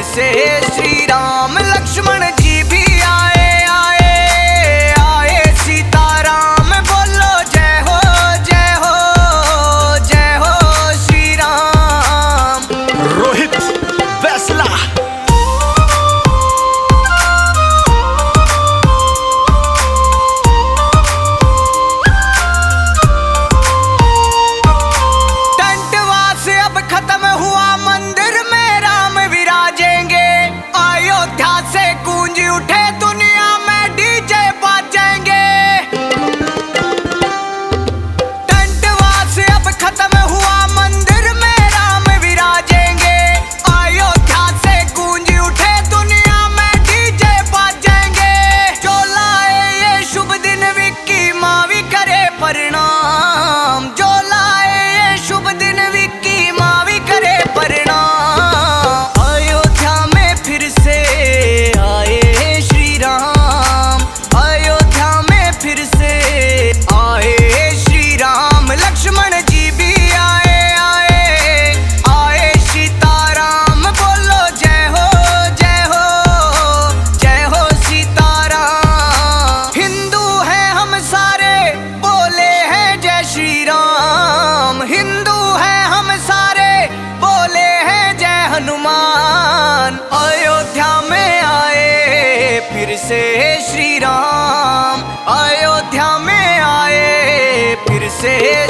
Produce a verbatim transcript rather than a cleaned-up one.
फिर से श्री राम लक्ष्मण जी भी आए आए आए सीताराम बोलो जय हो जय हो जय हो श्री राम। रोहित बैसला। टंटवास अब खत्म हुआ, मंदिर में राम विराजेंगे। अयोध्या से गूंज उठे दुनिया में डीजे बाजेंगे। टंटवास अब खत्म हुआ, मंदिर में राम विराजेंगे। अयोध्या से गूंज उठे दुनिया में डीजे बाजेंगे। जो लाए ये शुभ दिन विक्की मावी करे प्रणाम। जो लाए ये शुभ दिन विक्की मावी करे प्रणाम। अयोध्या में फिर से आए श्री राम। अयोध्या में फिर से आए श्री राम लक्ष्मण जी भी आए आए आए सीताराम बोलो जय हो जय हो जय हो सीताराम। हिंदू हैं हम सारे बोले हैं जय श्री राम। हिंदू हैं हम सारे बोले हैं जय हनुमान। अयोध्या में आए फिर से श्री राम। अयोध्या में आए फिर से